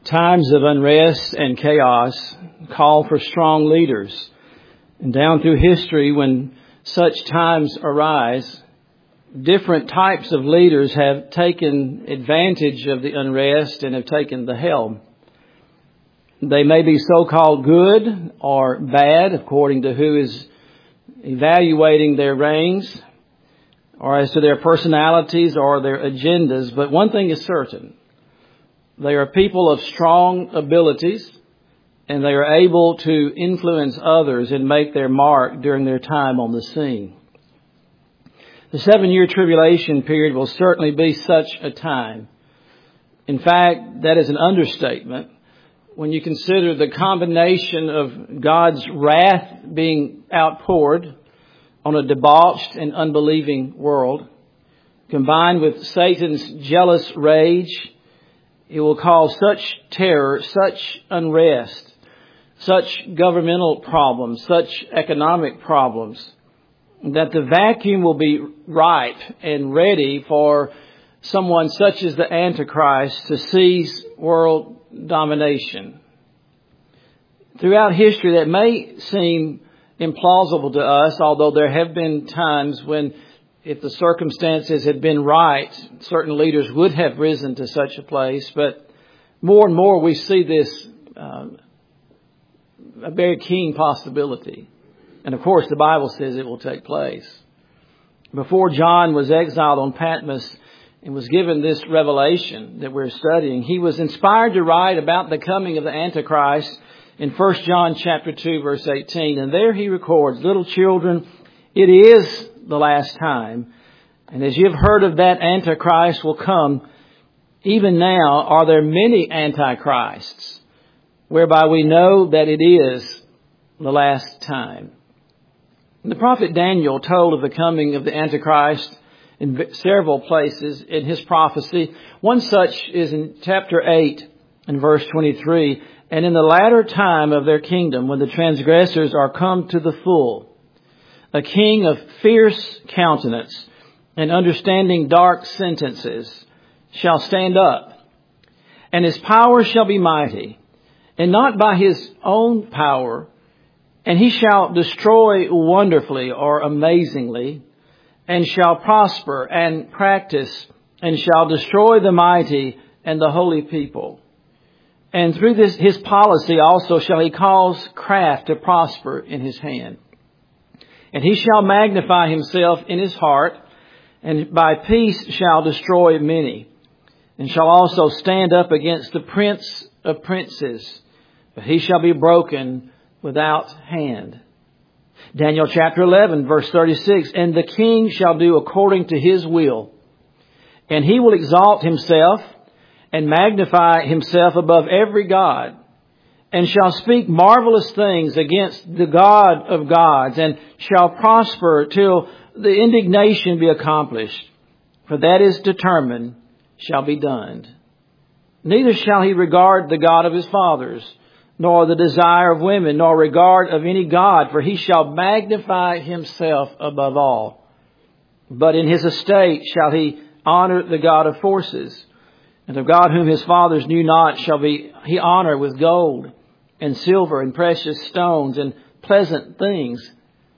Times of unrest and chaos call for strong leaders. And down through history, when such times arise, different types of leaders have taken advantage of the unrest and have taken the helm. They may be so-called good or bad, according to who is evaluating their reigns, or as to their personalities or their agendas. But one thing is certain. They are people of strong abilities, and they are able to influence others and make their mark during their time on the scene. The 7-year tribulation period will certainly be such a time. In fact, that is an understatement when you consider the combination of God's wrath being outpoured on a debauched and unbelieving world, combined with Satan's jealous rage. It will cause such terror, such unrest, such governmental problems, such economic problems, that the vacuum will be ripe and ready for someone such as the Antichrist to seize world domination. Throughout history, that may seem implausible to us, although there have been times when, if the circumstances had been right, certain leaders would have risen to such a place. But more and more we see this a very keen possibility. And of course the Bible says it will take place. Before John was exiled on Patmos and was given this revelation that we're studying, he was inspired to write about the coming of the Antichrist in 1 John chapter 2 verse 18. And there he records, "Little children, it is the last time. And as you've heard of that Antichrist will come, even now are there many Antichrists, whereby we know that it is the last time." The prophet Daniel told of the coming of the Antichrist in several places in his prophecy. One such is in chapter 8 and verse 23. "And in the latter time of their kingdom, when the transgressors are come to the full, a king of fierce countenance and understanding dark sentences shall stand up. And his power shall be mighty, and not by his own power. And he shall destroy wonderfully or amazingly, and shall prosper and practice, and shall destroy the mighty and the holy people. And through this his policy also shall he cause craft to prosper in his hand. And he shall magnify himself in his heart, and by peace shall destroy many. And shall also stand up against the prince of princes, but he shall be broken without hand." Daniel chapter 11 verse 36. "And the king shall do according to his will, and he will exalt himself and magnify himself above every god, and shall speak marvelous things against the God of gods, and shall prosper till the indignation be accomplished. For that is determined shall be done. Neither shall he regard the God of his fathers, nor the desire of women, nor regard of any god, for he shall magnify himself above all. But in his estate shall he honor the God of forces, and of God whom his fathers knew not shall he honor with gold and silver and precious stones and pleasant things.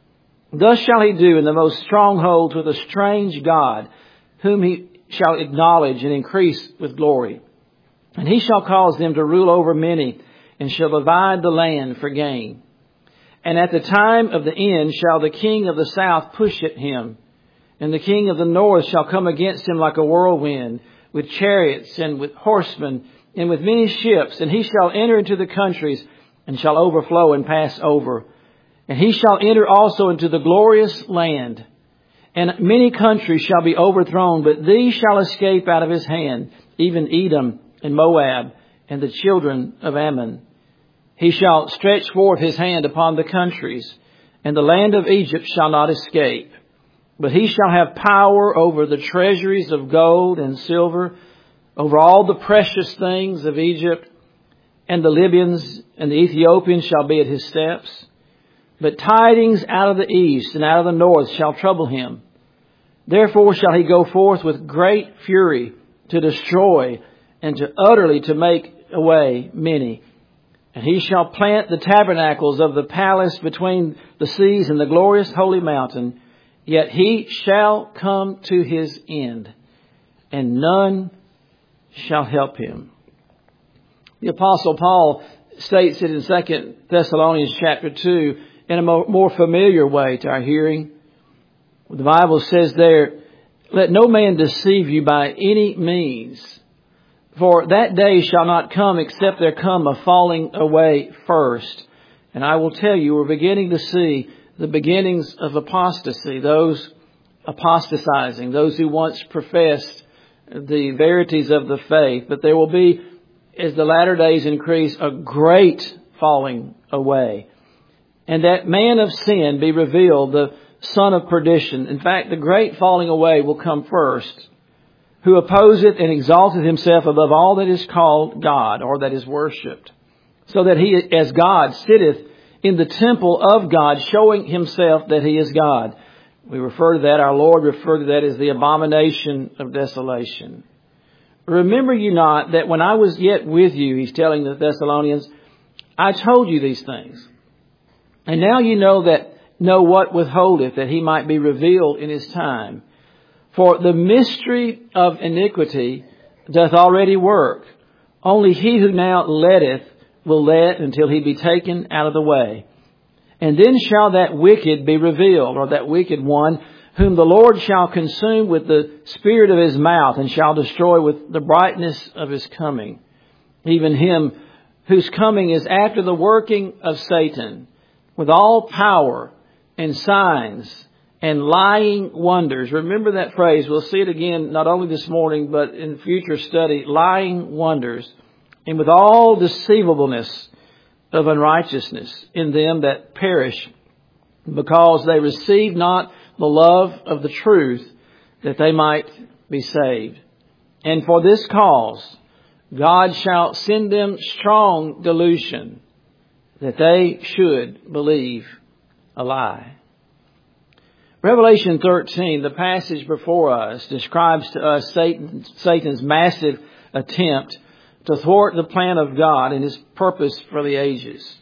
Thus shall he do in the most strongholds with a strange God, whom he shall acknowledge and increase with glory. And he shall cause them to rule over many, and shall divide the land for gain. And at the time of the end shall the king of the south push at him, and the king of the north shall come against him like a whirlwind, with chariots and with horsemen and with many ships. And he shall enter into the countries, and shall overflow and pass over. And he shall enter also into the glorious land. And many countries shall be overthrown, but these shall escape out of his hand, even Edom and Moab and the children of Ammon. He shall stretch forth his hand upon the countries, and the land of Egypt shall not escape. But he shall have power over the treasuries of gold and silver, over all the precious things of Egypt, and the Libyans and the Ethiopians shall be at his steps. But tidings out of the east and out of the north shall trouble him. Therefore shall he go forth with great fury to destroy and to utterly to make away many. And he shall plant the tabernacles of the palace between the seas and the glorious holy mountain. Yet he shall come to his end, and none shall help him. The Apostle Paul states it in 2 Thessalonians chapter 2 in a more familiar way to our hearing. The Bible says there, let no man deceive you by any means, for that day shall not come except there come a falling away first. And I will tell you, we're beginning to see the beginnings of apostasy, those apostatizing, those who once professed the verities of the faith. But there will be, as the latter days increase, a great falling away. And that man of sin be revealed, the son of perdition. In fact, the great falling away will come first, who opposeth and exalteth himself above all that is called God, or that is worshipped, so that he as God sitteth in the temple of God, showing himself that he is God. We refer to that, our Lord referred to that as the abomination of desolation. Remember you not that when I was yet with you, he's telling the Thessalonians, I told you these things. And now you know what withholdeth, that he might be revealed in his time. For the mystery of iniquity doth already work. Only he who now letteth will let until he be taken out of the way. And then shall that wicked be revealed, or that wicked one, whom the Lord shall consume with the spirit of his mouth, and shall destroy with the brightness of his coming. Even him whose coming is after the working of Satan, with all power and signs and lying wonders. Remember that phrase. We'll see it again, not only this morning, but in future study. Lying wonders. And with all deceivableness of unrighteousness in them that perish, because they receive not the love of the truth, that they might be saved. And for this cause, God shall send them strong delusion, that they should believe a lie. Revelation 13, the passage before us, describes to us Satan's massive attempt to thwart the plan of God and his purpose for the ages.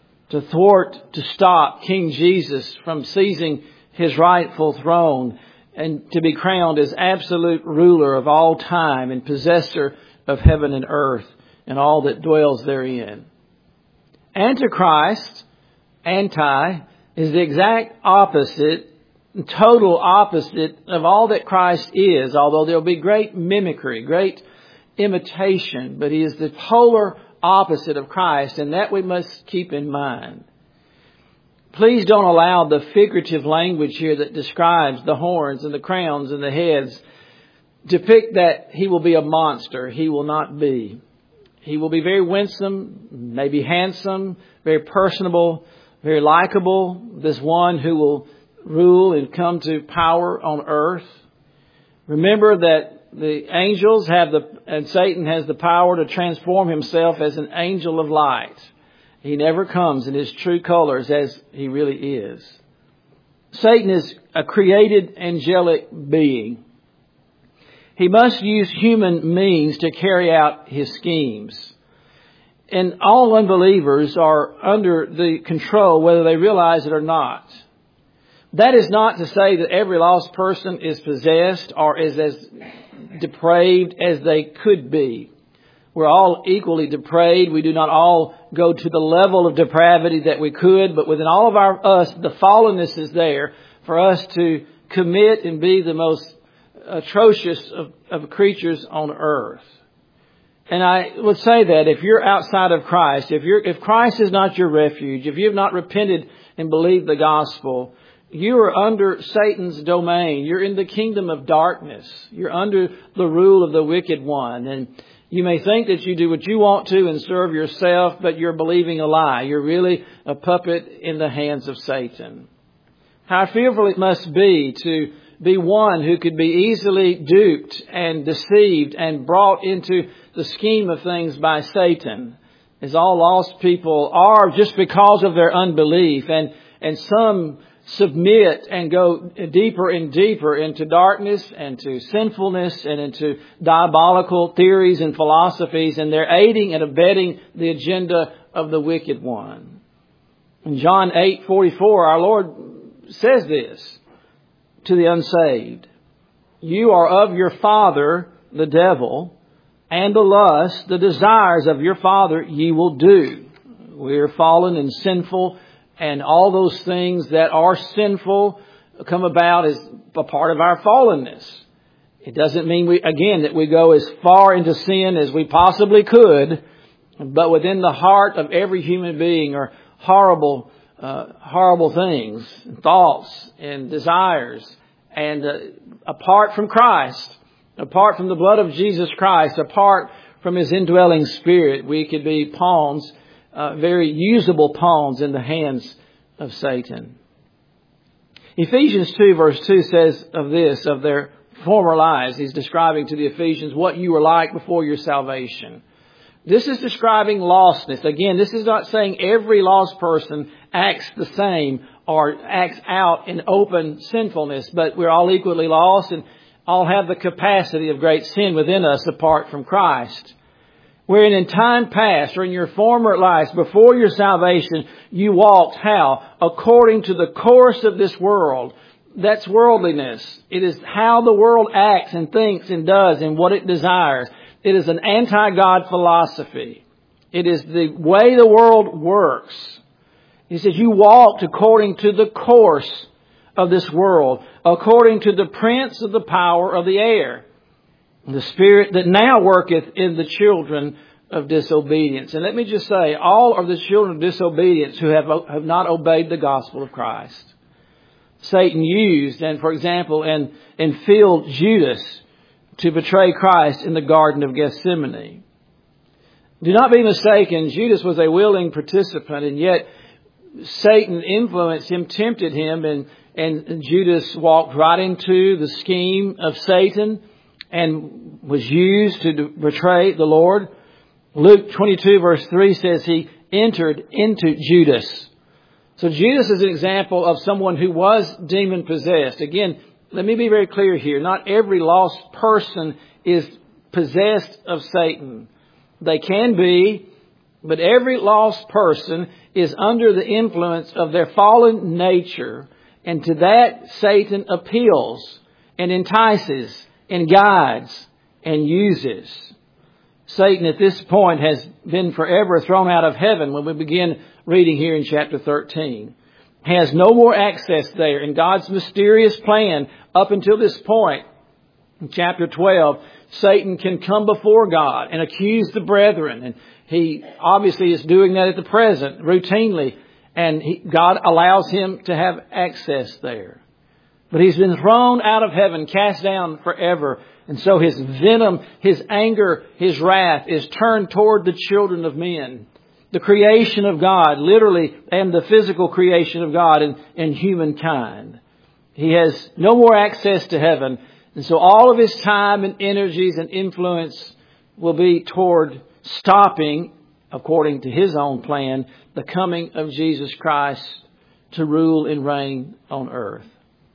To stop King Jesus from seizing his rightful throne and to be crowned as absolute ruler of all time and possessor of heaven and earth and all that dwells therein. Antichrist, is the exact opposite, total opposite of all that Christ is, although there will be great mimicry, great imitation, but he is the polar opposite of Christ, and that we must keep in mind. Please don't allow the figurative language here that describes the horns and the crowns and the heads depict that he will be a monster. He will not be. He will be very winsome, maybe handsome, very personable, very likable. This one who will rule and come to power on earth. Remember that the angels and Satan has the power to transform himself as an angel of light. He never comes in his true colors as he really is. Satan is a created angelic being. He must use human means to carry out his schemes. And all unbelievers are under the control, whether they realize it or not. That is not to say that every lost person is possessed or is as depraved as they could be. We're all equally depraved. We do not all go to the level of depravity that we could, but within all of us, the fallenness is there for us to commit and be the most atrocious of creatures on earth. And I would say that if you're outside of Christ, if Christ is not your refuge, if you have not repented and believed the gospel, you are under Satan's domain. You're in the kingdom of darkness. You're under the rule of the wicked one. And you may think that you do what you want to and serve yourself, but you're believing a lie. You're really a puppet in the hands of Satan. How fearful it must be to be one who could be easily duped and deceived and brought into the scheme of things by Satan, as all lost people are just because of their unbelief. And some submit and go deeper and deeper into darkness and to sinfulness and into diabolical theories and philosophies, and they're aiding and abetting the agenda of the wicked one. In John 8:44, our Lord says this to the unsaved: "You are of your father, the devil, and the lust, the desires of your father ye will do." We are fallen and sinful, and all those things that are sinful come about as a part of our fallenness. It doesn't mean that we go as far into sin as we possibly could, but within the heart of every human being are horrible things, thoughts and desires. And apart from Christ, apart from the blood of Jesus Christ, apart from His indwelling Spirit, we could be pawns, very usable pawns in the hands of Satan. Ephesians 2 verse 2 says of this, of their former lives, he's describing to the Ephesians what you were like before your salvation. This is describing lostness. Again, this is not saying every lost person acts the same or acts out in open sinfulness, but we're all equally lost and all have the capacity of great sin within us apart from Christ. Wherein in time past or in your former lives before your salvation, you walked how? According to the course of this world. That's worldliness. It is how the world acts and thinks and does and what it desires. It is an anti-God philosophy. It is the way the world works. He says you walked according to the course of this world, according to the prince of the power of the air, the spirit that now worketh in the children of disobedience. And let me just say, all are the children of disobedience who have not obeyed the gospel of Christ. Satan used, and for example, and filled Judas to betray Christ in the Garden of Gethsemane. Do not be mistaken, Judas was a willing participant, and yet Satan influenced him, tempted him, and Judas walked right into the scheme of Satan and was used to betray the Lord. Luke 22 verse 3 says he entered into Judas. So Judas is an example of someone who was demon possessed. Again, let me be very clear here. Not every lost person is possessed of Satan. They can be, but every lost person is under the influence of their fallen nature. And to that, Satan appeals and entices and guides and uses. Satan at this point has been forever thrown out of heaven when we begin reading here in chapter 13. Has no more access there. In God's mysterious plan up until this point, in chapter 12, Satan can come before God and accuse the brethren. And he obviously is doing that at the present routinely. And God allows him to have access there. But he's been thrown out of heaven, cast down forever. And so his venom, his anger, his wrath is turned toward the children of men. The creation of God, literally, and the physical creation of God and humankind. He has no more access to heaven. And so all of his time and energies and influence will be toward stopping, according to his own plan, the coming of Jesus Christ to rule and reign on earth.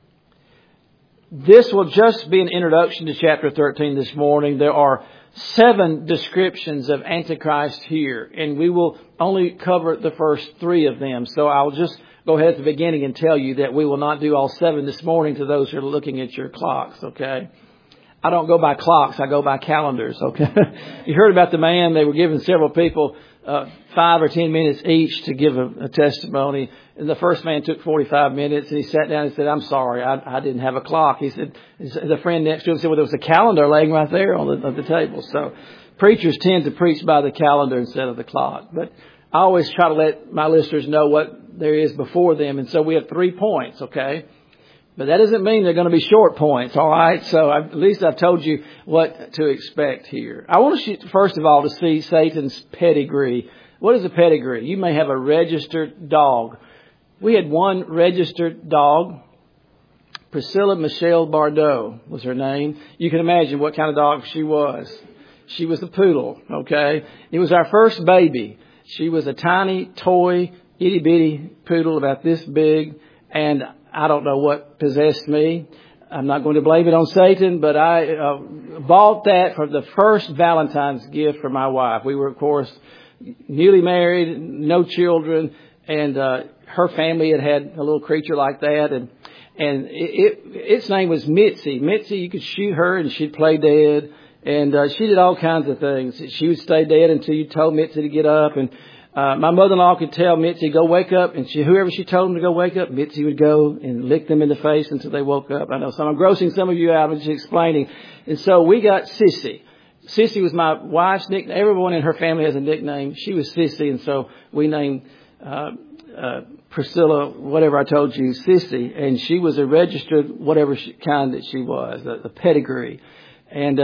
This will just be an introduction to chapter 13 this morning. There are 7 descriptions of Antichrist here, and we will only cover the first 3 of them. So I'll just go ahead at the beginning and tell you that we will not do all 7 this morning to those who are looking at your clocks, okay? I don't go by clocks, I go by calendars, okay? You heard about the man, they were giving several people 5 or 10 minutes each to give a testimony. And the first man took 45 minutes and he sat down and said, "I'm sorry, I didn't have a clock." He said, the friend next to him said, "Well, there was a calendar laying right there on the table." So preachers tend to preach by the calendar instead of the clock. But I always try to let my listeners know what there is before them. And so we have 3 points, okay? But that doesn't mean they're going to be short points, all right? So at least I've told you what to expect here. I want you, first of all, to see Satan's pedigree. What is a pedigree? You may have a registered dog. We had one registered dog. Priscilla Michelle Bardot was her name. You can imagine what kind of dog she was. She was a poodle, okay? It was our first baby. She was a tiny, toy, itty-bitty poodle about this big. And I don't know what possessed me. I'm not going to blame it on Satan, but I bought that for the first Valentine's gift for my wife. We were, of course, newly married, no children, and her family had a little creature like that, and its name was Mitzi. Mitzi, you could shoot her and she'd play dead, and she did all kinds of things. She would stay dead until you told Mitzi to get up, and my mother-in-law could tell Mitzi, go wake up, and whoever she told them to go wake up, Mitzi would go and lick them in the face until they woke up. I know I'm grossing some of you out. I'm just explaining. And so we got Sissy. Sissy was my wife's nickname. Everyone in her family has a nickname. She was Sissy, and so we named Priscilla, whatever I told you, Sissy, and she was a registered whatever kind that she was, the pedigree. And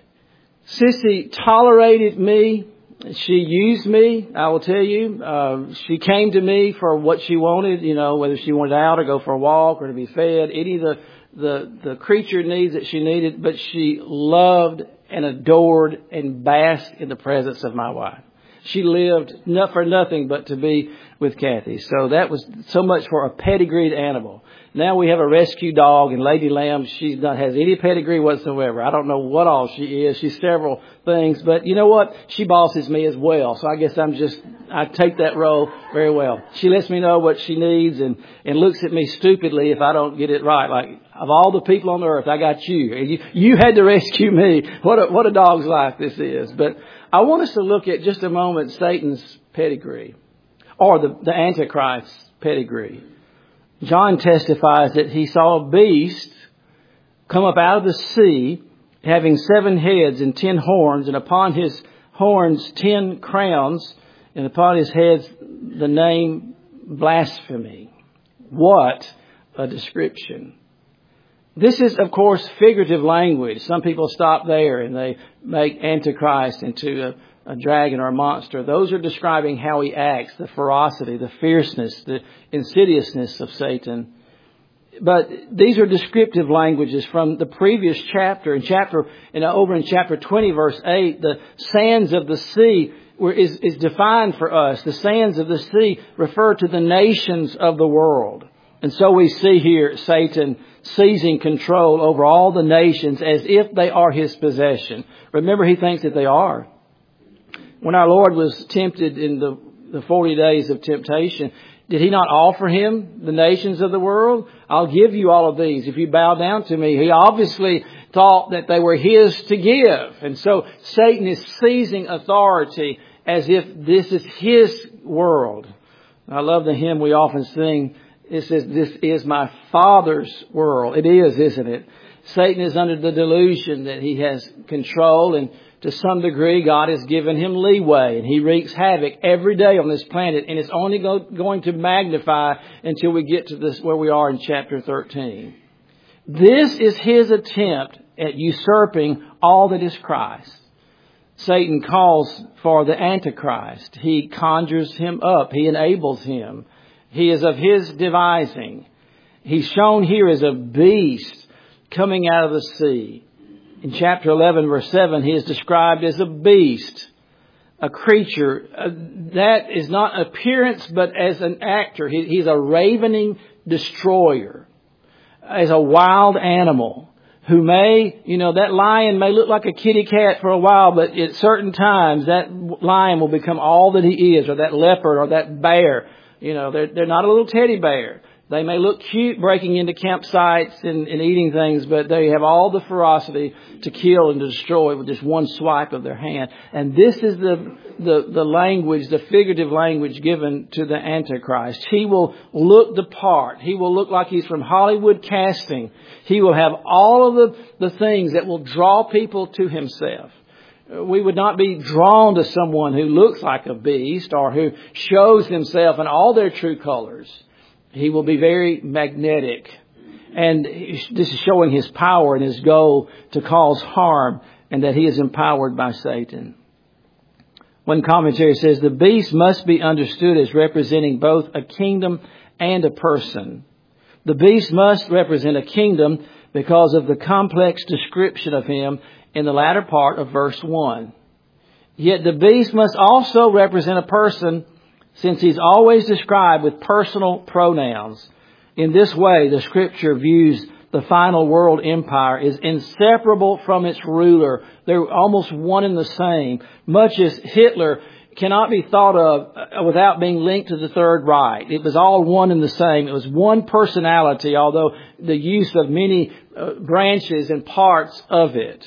Sissy tolerated me. She used me, I will tell you. She came to me for what she wanted, whether she wanted out or go for a walk or to be fed, any of the creature needs that she needed. But she loved and adored and basked in the presence of my wife. She lived not for nothing but to be with Kathy. So that was so much for a pedigreed animal. Now we have a rescue dog, and Lady Lamb, she not has any pedigree whatsoever. I don't know what all she is. She's several things, but you know what? She bosses me as well. So I guess I take that role very well. She lets me know what she needs and looks at me stupidly if I don't get it right. Like, of all the people on earth, I got you. And you had to rescue me. What a dog's life this is. But I want us to look at just a moment Satan's pedigree, or the Antichrist's pedigree. John testifies that he saw a beast come up out of the sea, having 7 heads and 10 horns, and upon his horns 10 crowns, and upon his heads the name blasphemy. What a description. This is, of course, figurative language. Some people stop there and they make Antichrist into a dragon or a monster. Those are describing how he acts, the ferocity, the fierceness, the insidiousness of Satan. But these are descriptive languages from the previous chapter. Over in chapter 20, verse 8, the sands of the sea is defined for us. The sands of the sea refer to the nations of the world. And so we see here Satan seizing control over all the nations as if they are his possession. Remember, he thinks that they are. When our Lord was tempted in the 40 days of temptation, did he not offer him the nations of the world? I'll give you all of these if you bow down to me. He obviously thought that they were his to give. And so Satan is seizing authority as if this is his world. I love the hymn we often sing. It says, this is my Father's world. It is, isn't it? Satan is under the delusion that he has control, and to some degree God has given him leeway, and he wreaks havoc every day on this planet, and it's only going to magnify until we get to this where we are in chapter 13. This is his attempt at usurping all that is Christ. Satan calls for the Antichrist. He conjures him up. He enables him. He is of his devising. He's shown here as a beast coming out of the sea. In chapter 11, verse 7, he is described as a beast, a creature that is not appearance, but as an actor. He's a ravening destroyer, as a wild animal who may, that lion may look like a kitty cat for a while, but at certain times that lion will become all that he is, or that leopard, or that bear. They're not a little teddy bear. They may look cute breaking into campsites and eating things, but they have all the ferocity to kill and to destroy with just one swipe of their hand. And this is the language, the figurative language given to the Antichrist. He will look the part. He will look like he's from Hollywood casting. He will have all of the things that will draw people to himself. We would not be drawn to someone who looks like a beast or who shows himself in all their true colors. He will be very magnetic. And this is showing his power and his goal to cause harm, and that he is empowered by Satan. One commentary says the beast must be understood as representing both a kingdom and a person. The beast must represent a kingdom because of the complex description of him in the latter part of verse 1. Yet the beast must also represent a person, since he's always described with personal pronouns. In this way, the Scripture views the final world empire is inseparable from its ruler. They're almost one and the same, much as Hitler cannot be thought of without being linked to the Third Reich. It was all one and the same. It was one personality, although the use of many branches and parts of it.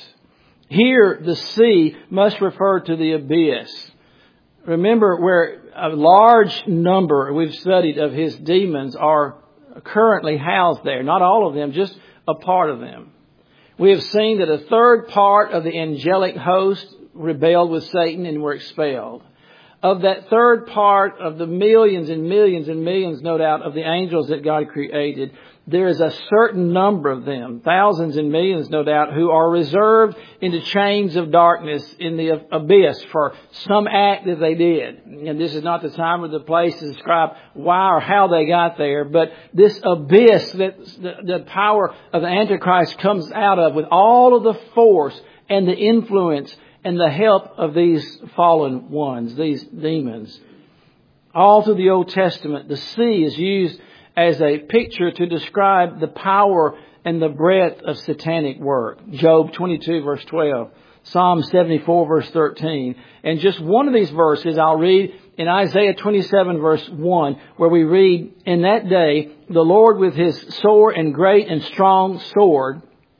Here, the sea must refer to the abyss. Remember where a large number we've studied of his demons are currently housed there. Not all of them, just a part of them. We have seen that a third part of the angelic host rebelled with Satan and were expelled. Of that third part of the millions and millions and millions, no doubt, of the angels that God created, there is a certain number of them, thousands and millions, no doubt, who are reserved into chains of darkness in the abyss for some act that they did. And this is not the time or the place to describe why or how they got there, but this abyss that the power of the Antichrist comes out of with all of the force and the influence and the help of these fallen ones, these demons. All through the Old Testament, the sea is used as a picture to describe the power and the breadth of satanic work. Job 22 verse 12. Psalm 74 verse 13. And just one of these verses I'll read in Isaiah 27 verse 1, where we read, "In that day the Lord with his sore and great and strong sword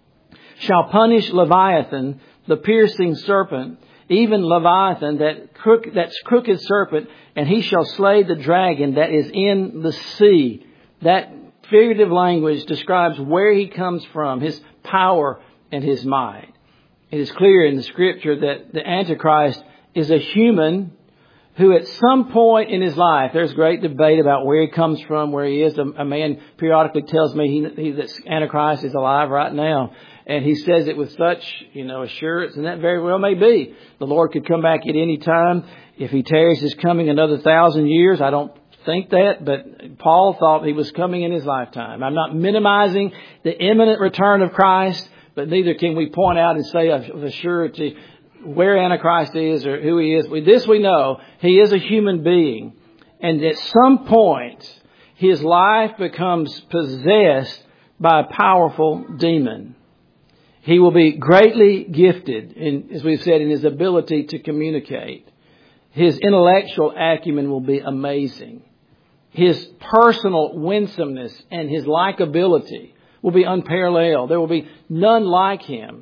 shall punish Leviathan, the piercing serpent, even Leviathan, that's crooked serpent, and he shall slay the dragon that is in the sea." That figurative language describes where he comes from, his power and his might. It is clear in the Scripture that the Antichrist is a human who at some point in his life, there's great debate about where he comes from, where he is. A man periodically tells me that Antichrist is alive right now. And he says it with such, assurance, and that very well may be. The Lord could come back at any time. If he tarries his coming another 1,000 years, I don't think that, but Paul thought he was coming in his lifetime. I'm not minimizing the imminent return of Christ, but neither can we point out and say with surety where Antichrist is or who he is. This we know, he is a human being. And at some point, his life becomes possessed by a powerful demon. He will be greatly gifted, as we've said, in his ability to communicate. His intellectual acumen will be amazing. His personal winsomeness and his likability will be unparalleled. There will be none like him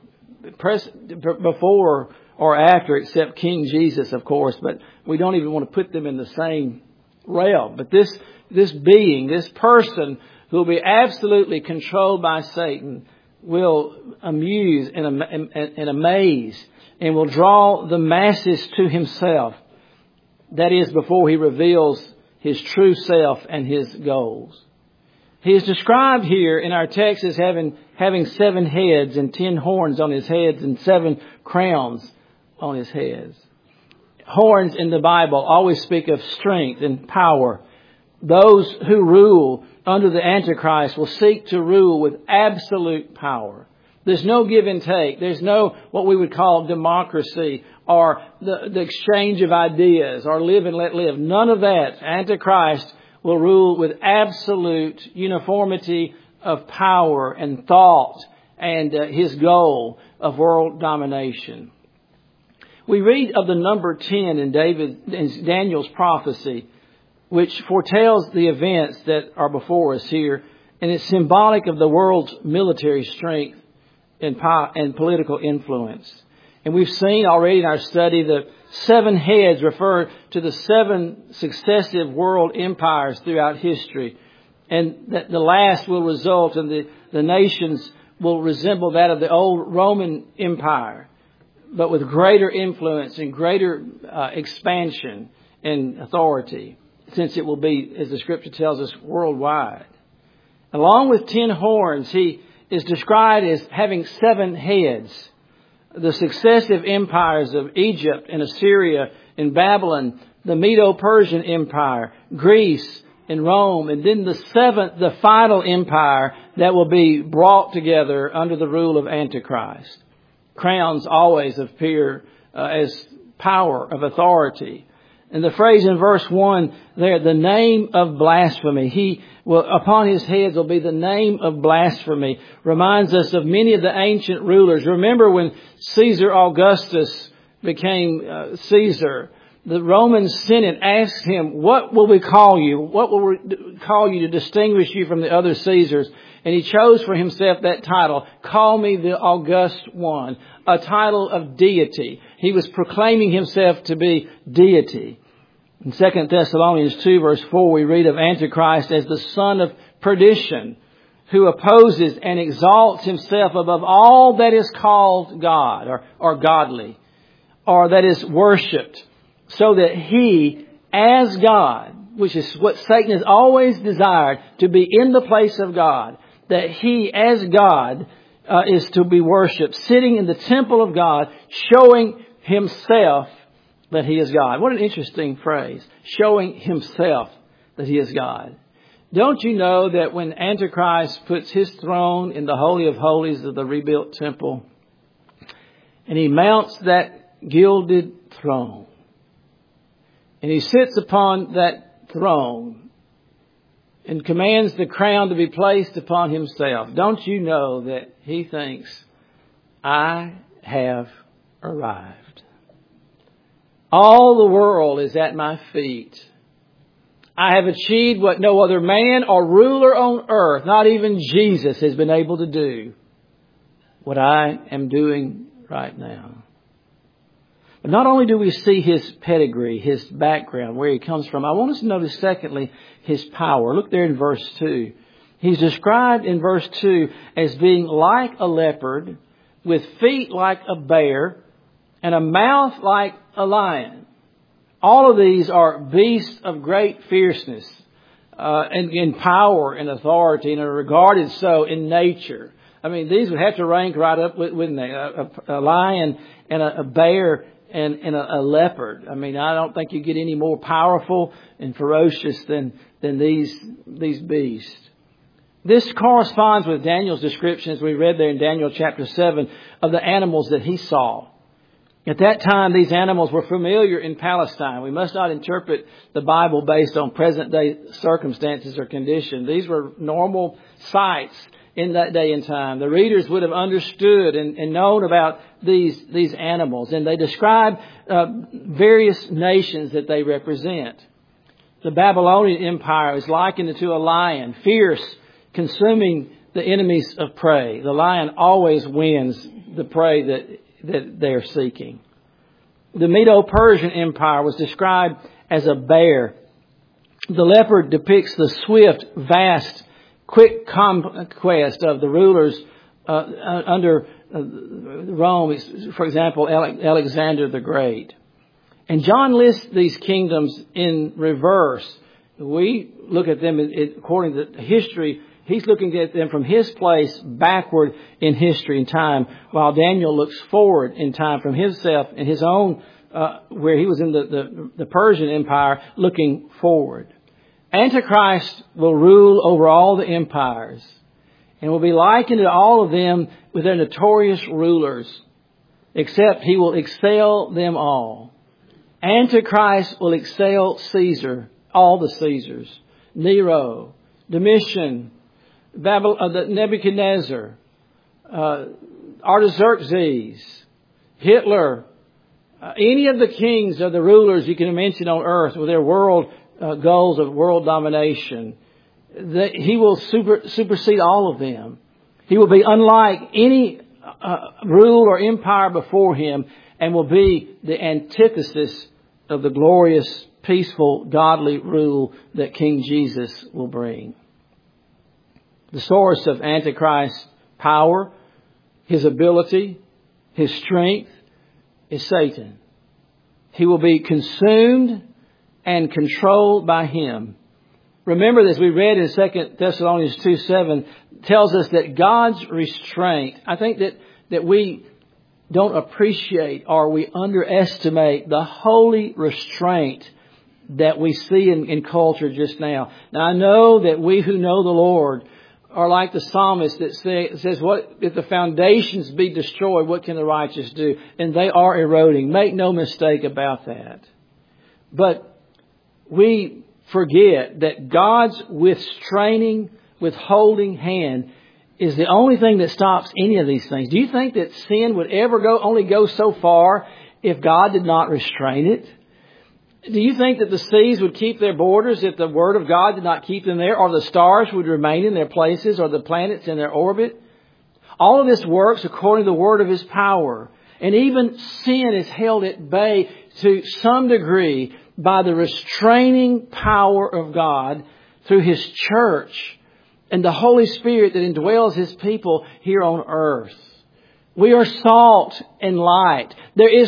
before or after, except King Jesus, of course. But we don't even want to put them in the same realm. But this being, this person who will be absolutely controlled by Satan, will amuse and amaze and will draw the masses to himself. That is, before he reveals his true self and his goals. He is described here in our text as having 7 heads and 10 horns on his heads and 7 crowns on his heads. Horns in the Bible always speak of strength and power. Those who rule under the Antichrist will seek to rule with absolute power. There's no give and take. There's no what we would call democracy or the exchange of ideas or live and let live. None of that. Antichrist will rule with absolute uniformity of power and thought and his goal of world domination. We read of the number 10 in Daniel's prophecy, which foretells the events that are before us here, and it's symbolic of the world's military strength and political influence. And we've seen already in our study the 7 heads refer to the 7 successive world empires throughout history. And that the last will result in the nations will resemble that of the old Roman Empire, but with greater influence and greater expansion and authority, since it will be, as the Scripture tells us, worldwide. Along with 10 horns, he is described as having 7 heads. The successive empires of Egypt and Assyria and Babylon, the Medo-Persian Empire, Greece and Rome, and then the 7th, the final empire that will be brought together under the rule of Antichrist. Crowns always appear as power of authority. And the phrase in verse 1 there, the name of blasphemy. He will, upon his heads will be the name of blasphemy. Reminds us of many of the ancient rulers. Remember when Caesar Augustus became Caesar, the Roman Senate asked him, what will we call you? What will we call you to distinguish you from the other Caesars? And he chose for himself that title, Call Me the August One, a title of deity. He was proclaiming himself to be deity. In 2 Thessalonians 2 verse 4, we read of Antichrist as the son of perdition, who opposes and exalts himself above all that is called God or godly, or that is worshipped, so that he, as God, which is what Satan has always desired, to be in the place of God, that he, as God, is to be worshipped, sitting in the temple of God, showing himself that he is God. What an interesting phrase. Showing himself that he is God. Don't you know that when Antichrist puts his throne in the Holy of Holies of the rebuilt temple, and he mounts that gilded throne, and he sits upon that throne and commands the crown to be placed upon himself, don't you know that he thinks, I have arrived. All the world is at my feet. I have achieved what no other man or ruler on earth, not even Jesus, has been able to do. What I am doing right now. But not only do we see his pedigree, his background, where he comes from, I want us to notice, secondly, his power. Look there in verse 2. He's described in verse 2 as being like a leopard, with feet like a bear, and a mouth like a lion. All of these are beasts of great fierceness, and in power and authority, and are regarded so in nature. I mean, these would have to rank right up with a lion and a bear and a leopard. I mean, I don't think you get any more powerful and ferocious than these beasts. This corresponds with Daniel's description, as we read there in Daniel chapter 7, of the animals that he saw. At that time, these animals were familiar in Palestine. We must not interpret the Bible based on present-day circumstances or condition. These were normal sights in that day and time. The readers would have understood and known about these animals. And they describe various nations that they represent. The Babylonian Empire is likened to a lion, fierce, consuming the enemies of prey. The lion always wins the prey that they are seeking. The Medo-Persian Empire was described as a bear. The leopard depicts the swift, vast, quick conquest of the rulers under Rome, for example, Alexander the Great. And John lists these kingdoms in reverse. We look at them according to history. He's looking at them from his place backward in history and time, while Daniel looks forward in time from himself and his own, where he was in the Persian Empire, looking forward. Antichrist will rule over all the empires and will be likened to all of them with their notorious rulers, except he will excel them all. Antichrist will excel Caesar, all the Caesars, Nero, Domitian, Nebuchadnezzar, Artaxerxes, Hitler, any of the kings or the rulers you can mention on earth with their world goals of world domination. He will supersede all of them. He will be unlike any rule or empire before him, and will be the antithesis of the glorious, peaceful, godly rule that King Jesus will bring. The source of Antichrist's power, his ability, his strength is Satan. He will be consumed and controlled by him. Remember, as we read in 2 Thessalonians 2:7, tells us that God's restraint, I think that we don't appreciate or we underestimate the holy restraint that we see in culture just now. Now, I know that we who know the Lord are like the psalmist that says, "What if the foundations be destroyed? What can the righteous do?" And they are eroding. Make no mistake about that. But we forget that God's withholding hand is the only thing that stops any of these things. Do you think that sin would ever only go so far if God did not restrain it? Do you think that the seas would keep their borders if the Word of God did not keep them there? Or the stars would remain in their places, or the planets in their orbit? All of this works according to the word of His power. And even sin is held at bay to some degree by the restraining power of God through His church and the Holy Spirit that indwells His people here on earth. We are salt and light. There is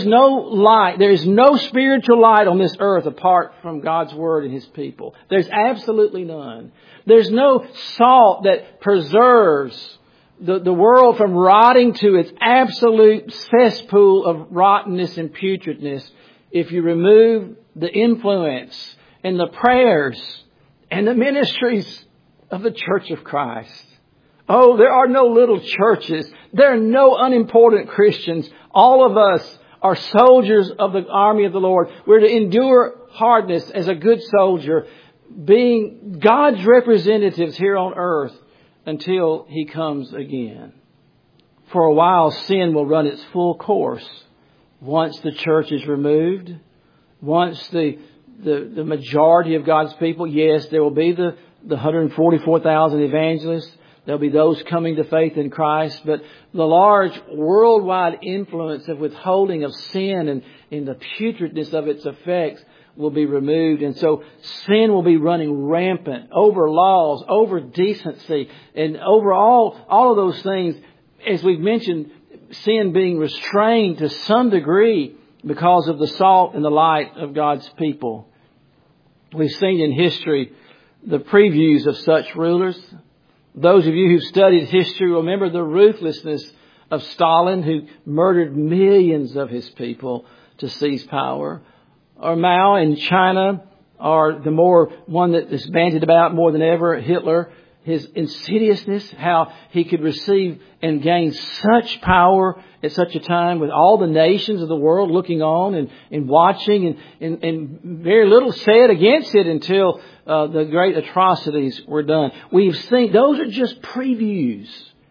no spiritual light on this earth apart from God's Word and His people. There's absolutely none. There's no salt that preserves the world from rotting to its absolute cesspool of rottenness and putridness if you remove the influence and the prayers and the ministries of the Church of Christ. Oh, there are no little churches. There are no unimportant Christians. All of us are soldiers of the army of the Lord. We're to endure hardness as a good soldier, being God's representatives here on earth until He comes again. For a while, sin will run its full course. Once the church is removed, once the majority of God's people, yes, there will be the 144,000 evangelists. There'll be those coming to faith in Christ. But the large worldwide influence of withholding of sin and the putridness of its effects will be removed. And so sin will be running rampant over laws, over decency, and over all of those things. As we've mentioned, sin being restrained to some degree because of the salt and the light of God's people. We've seen in history the previews of such rulers. Those of you who've studied history remember the ruthlessness of Stalin, who murdered millions of his people to seize power. Or Mao in China, or the more one that is bandied about more than ever, Hitler, his insidiousness, how he could receive and gain such power at such a time with all the nations of the world looking on and watching and very little said against it until the great atrocities were done. We've seen, those are just previews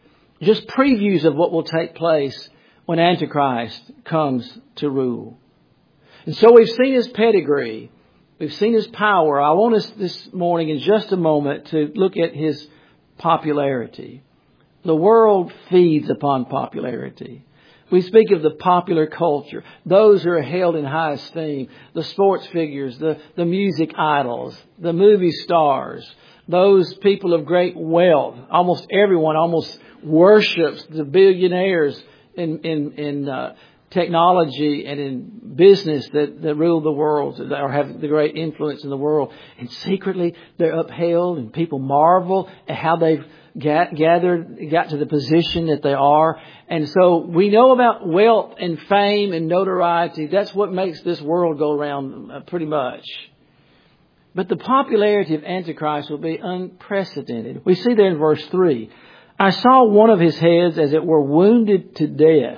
of what will take place when Antichrist comes to rule. And so we've seen his pedigree. We've seen his power. I want us this morning in just a moment to look at his popularity. The world feeds upon popularity. We speak of the popular culture. Those who are held in high esteem. The sports figures, the music idols, the movie stars. Those people of great wealth. Almost everyone almost worships the billionaires in technology and in business that rule the world or have the great influence in the world. And secretly they're upheld and people marvel at how they've got to the position that they are. And so we know about wealth and fame and notoriety. That's what makes this world go around pretty much. But the popularity of Antichrist will be unprecedented. We see there in verse 3. I saw one of his heads as it were wounded to death.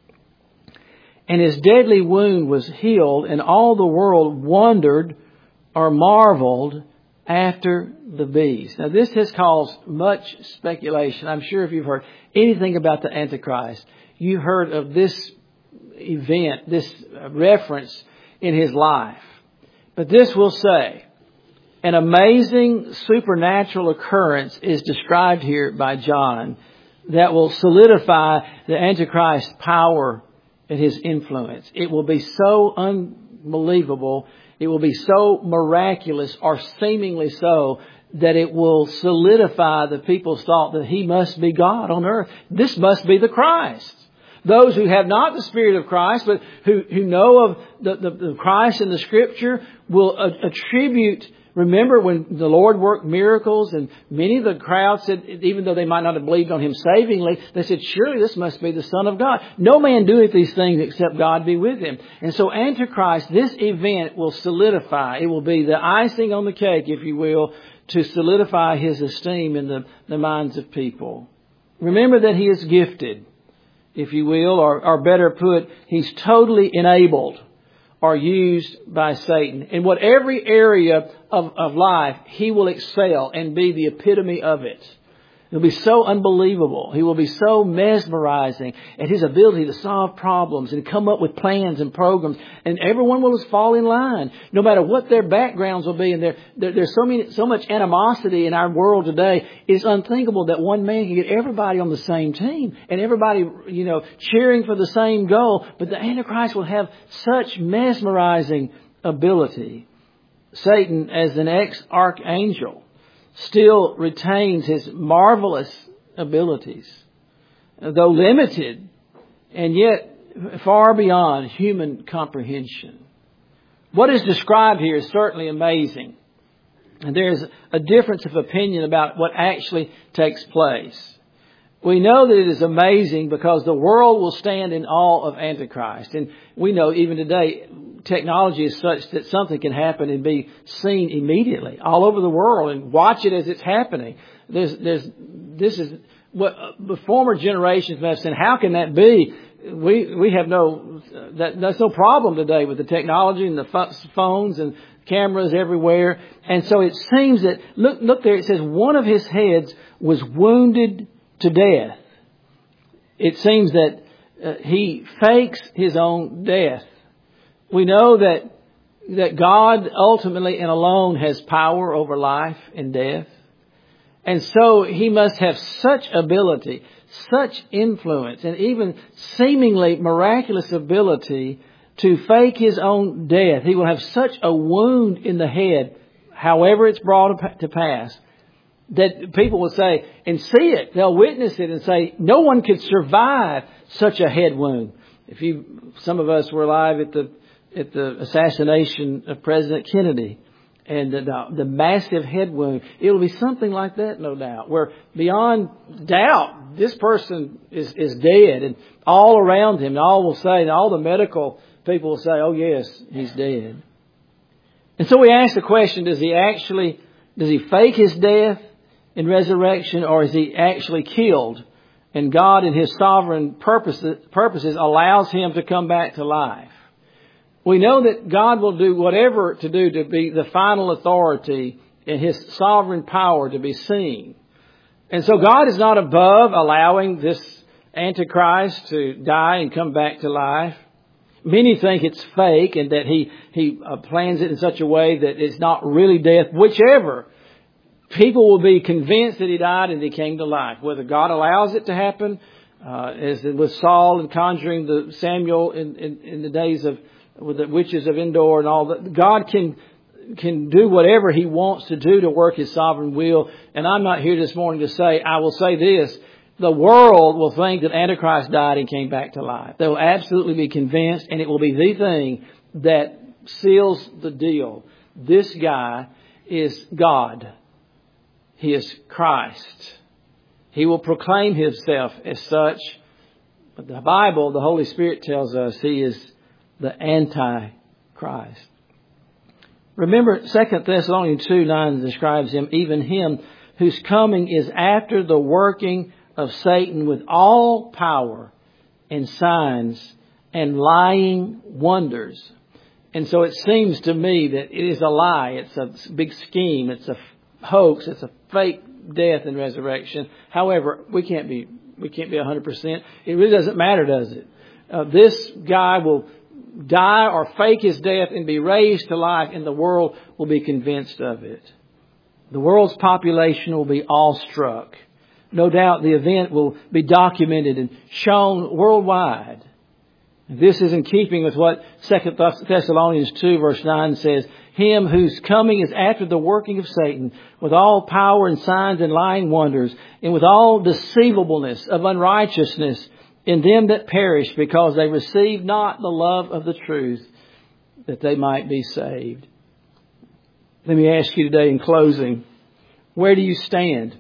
And his deadly wound was healed, and all the world wondered or marveled after the beast. Now, this has caused much speculation. I'm sure if you've heard anything about the Antichrist, you heard of this event, this reference in his life. But this will say, an amazing supernatural occurrence is described here by John that will solidify the Antichrist's power and his influence. It will be so unbelievable. It will be so miraculous, or seemingly so, that it will solidify the people's thought that he must be God on earth. This must be the Christ. Those who have not the Spirit of Christ, but who know of the Christ in the Scripture will attribute. Remember when the Lord worked miracles and many of the crowd said, even though they might not have believed on Him savingly, they said, surely this must be the Son of God. No man doeth these things except God be with him. And so Antichrist, this event will solidify. It will be the icing on the cake, if you will, to solidify his esteem in the minds of people. Remember that he is gifted, if you will, or better put, he's totally enabled are used by Satan. In whatever area of life, he will excel and be the epitome of it. It'll be so unbelievable. He will be so mesmerizing at his ability to solve problems and come up with plans and programs. And everyone will just fall in line, no matter what their backgrounds will be. And there's so much animosity in our world today. It's unthinkable that one man can get everybody on the same team and everybody, cheering for the same goal. But the Antichrist will have such mesmerizing ability. Satan, as an ex-archangel, still retains his marvelous abilities, though limited and yet far beyond human comprehension. What is described here is certainly amazing. And there's a difference of opinion about what actually takes place. We know that it is amazing because the world will stand in awe of Antichrist. And we know even today, technology is such that something can happen and be seen immediately all over the world and watch it as it's happening. This is what the former generations may have said. How can that be? We have that's no problem today with the technology and the phones and cameras everywhere. And so it seems that, look there, it says one of his heads was wounded to death. It seems that he fakes his own death. We know that God ultimately and alone has power over life and death. And so he must have such ability, such influence, and even seemingly miraculous ability to fake his own death. He will have such a wound in the head, however it's brought to pass, that people will say and see it. They'll witness it and say, no one could survive such a head wound. Some of us were alive at the assassination of President Kennedy and the massive head wound. It will be something like that, no doubt, where beyond doubt, this person is dead, and all around him, and all the medical people will say, oh yes, he's dead. And so we ask the question, does he fake his death in resurrection, or is he actually killed? And God in his sovereign purposes allows him to come back to life. We know that God will do whatever to do to be the final authority in his sovereign power to be seen. And so God is not above allowing this Antichrist to die and come back to life. Many think it's fake and that he plans it in such a way that it's not really death. Whichever, people will be convinced that he died and he came to life. Whether God allows it to happen, as with Saul and conjuring the Samuel in the days of with the witches of Endor and all that. God can do whatever he wants to do to work his sovereign will. And I'm not here this morning to say, I will say this, the world will think that Antichrist died and came back to life. They will absolutely be convinced, and it will be the thing that seals the deal. This guy is God. He is Christ. He will proclaim himself as such. But the Bible, the Holy Spirit tells us he is the Antichrist. Remember 2 Thessalonians 2:9 describes him, even him whose coming is after the working of Satan with all power and signs and lying wonders. And so it seems to me that it is a lie. It's a big scheme. It's a hoax. It's a fake death and resurrection. However, we can't be 100%. It really doesn't matter, does it? This guy will die or fake his death and be raised to life, and the world will be convinced of it. The world's population will be awestruck. No doubt the event will be documented and shown worldwide. This is in keeping with what 2 Thessalonians 2 verse 9 says, him whose coming is after the working of Satan with all power and signs and lying wonders, and with all deceivableness of unrighteousness in them that perish, because they receive not the love of the truth, that they might be saved. Let me ask you today in closing, where do you stand?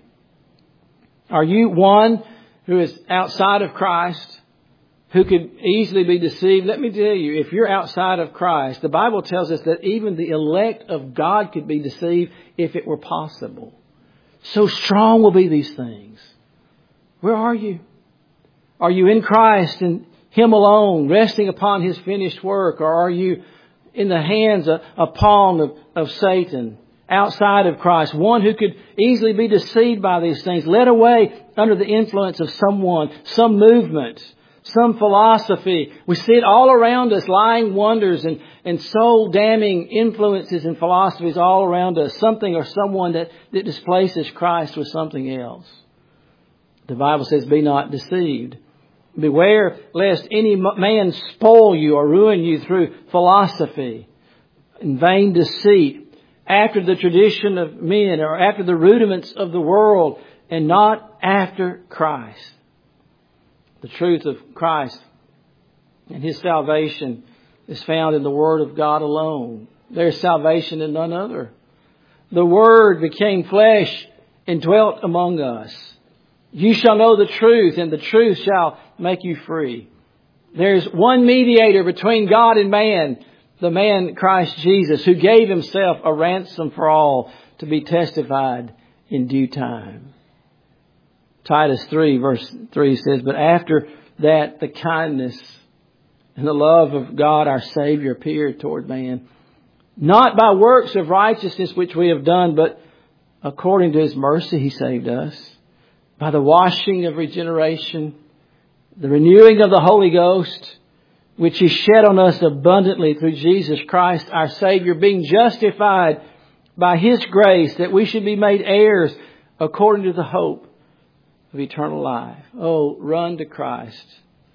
Are you one who is outside of Christ, who could easily be deceived? Let me tell you, if you're outside of Christ, the Bible tells us that even the elect of God could be deceived if it were possible. So strong will be these things. Where are you? Are you in Christ and Him alone, resting upon His finished work? Or are you in the hands, a pawn of Satan, outside of Christ. One who could easily be deceived by these things, led away under the influence of someone, some movement, some philosophy. We see it all around us, lying wonders and soul-damning influences and philosophies all around us. Something or someone that displaces Christ with something else. The Bible says, be not deceived. Beware lest any man spoil you or ruin you through philosophy and vain deceit, after the tradition of men or after the rudiments of the world, and not after Christ. The truth of Christ and His salvation is found in the Word of God alone. There is salvation in none other. The Word became flesh and dwelt among us. You shall know the truth, and the truth shall make you free. There's one mediator between God and man, the man Christ Jesus, who gave Himself a ransom for all, to be testified in due time. Titus 3 verse 3 says, but after that the kindness and the love of God our Savior appeared toward man, not by works of righteousness which we have done, but according to His mercy He saved us, by the washing of regeneration, the renewing of the Holy Ghost, which He shed on us abundantly through Jesus Christ our Savior, being justified by His grace, that we should be made heirs according to the hope of eternal life. Oh, run to Christ.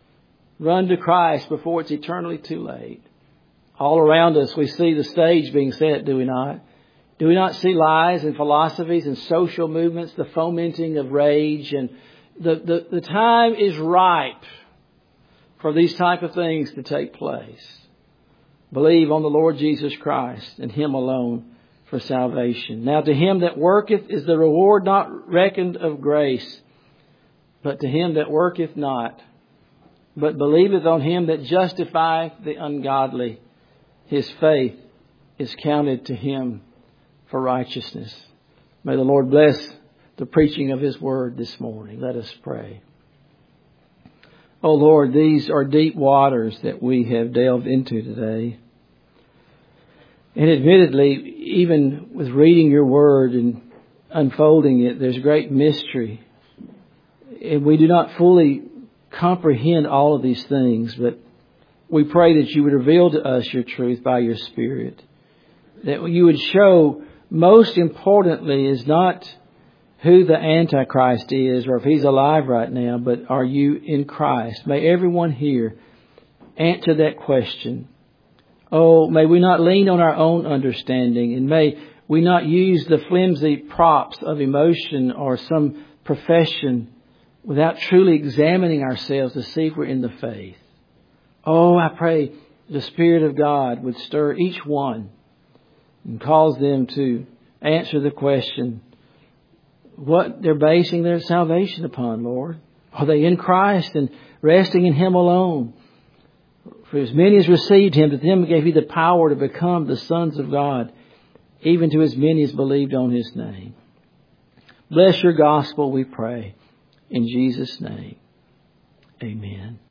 Run to Christ before it's eternally too late. All around us we see the stage being set, do we not? Do we not see lies and philosophies and social movements, the fomenting of rage? And the time is ripe for these type of things to take place. Believe on the Lord Jesus Christ and Him alone for salvation. Now to him that worketh is the reward not reckoned of grace, but to him that worketh not, but believeth on Him that justifieth the ungodly, his faith is counted to him for righteousness. May the Lord bless the preaching of His Word this morning. Let us pray. Oh Lord, these are deep waters that we have delved into today. And admittedly, even with reading Your Word and unfolding it, there's great mystery. And we do not fully comprehend all of these things, but we pray that You would reveal to us Your truth by Your Spirit. That You would show, most importantly, is not who the Antichrist is or if he's alive right now, but are you in Christ? May everyone here answer that question. Oh, may we not lean on our own understanding, and may we not use the flimsy props of emotion or some profession without truly examining ourselves to see if we're in the faith. Oh, I pray the Spirit of God would stir each one and cause them to answer the question, what they're basing their salvation upon, Lord. Are they in Christ and resting in Him alone? For as many as received Him, to them gave He the power to become the sons of God, even to as many as believed on His name. Bless Your gospel, we pray. In Jesus' name, amen.